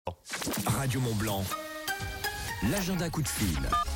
Radio Mont-Blanc, l'agenda coup de fil.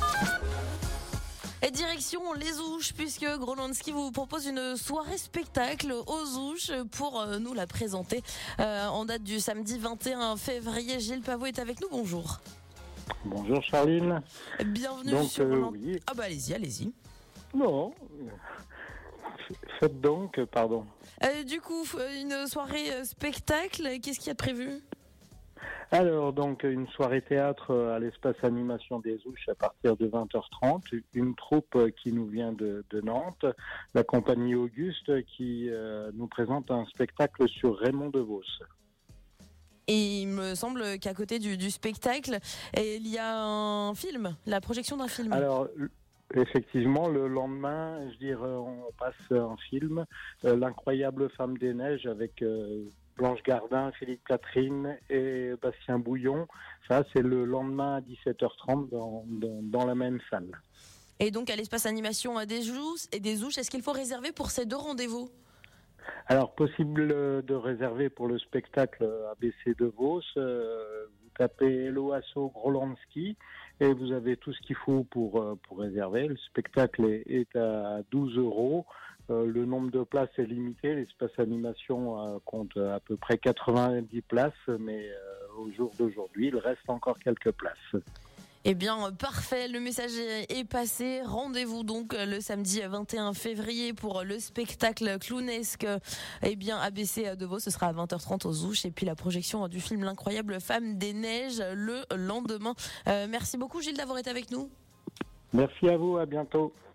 Et direction les Ouches, puisque Grolandski vous propose une soirée spectacle aux Ouches pour nous la présenter en date du samedi 21 février. Gilles Pavot est avec nous, bonjour. Bonjour Charline. Bienvenue donc, sur Groland. oui. Ah bah allez-y. Non, faites donc, pardon. Du coup, une soirée spectacle, qu'est-ce qu'il y a de prévu ? Alors, donc, une soirée théâtre à l'espace animation des Ouches à partir de 20h30. Une troupe qui nous vient de Nantes, la compagnie Auguste, qui nous présente un spectacle sur Raymond DeVos. Et il me semble qu'à côté du spectacle, il y a un film, la projection d'un film. Alors, effectivement, le lendemain, on passe un film, L'incroyable femme des neiges, avec Blanche Gardin, Philippe Catherine et Bastien Bouillon. Ça, c'est le lendemain à 17h30 dans la même salle. Et donc, à l'espace animation des Ouches, est-ce qu'il faut réserver pour ces deux rendez-vous ? Alors, possible de réserver pour le spectacle ABC DeVos. Vous tapez Hello Asso Grolandski et vous avez tout ce qu'il faut pour réserver. Le spectacle est à 12 €. Le nombre de places est limité. L'espace animation compte à peu près 90 places, mais au jour d'aujourd'hui, il reste encore quelques places. Eh bien, parfait, le message est passé. Rendez-vous donc le samedi 21 février pour le spectacle clownesque. Eh bien, ABC DeVos, ce sera à 20h30 aux Ouches. Et puis la projection du film L'incroyable femme des neiges le lendemain. Merci beaucoup Gilles d'avoir été avec nous. Merci à vous, à bientôt.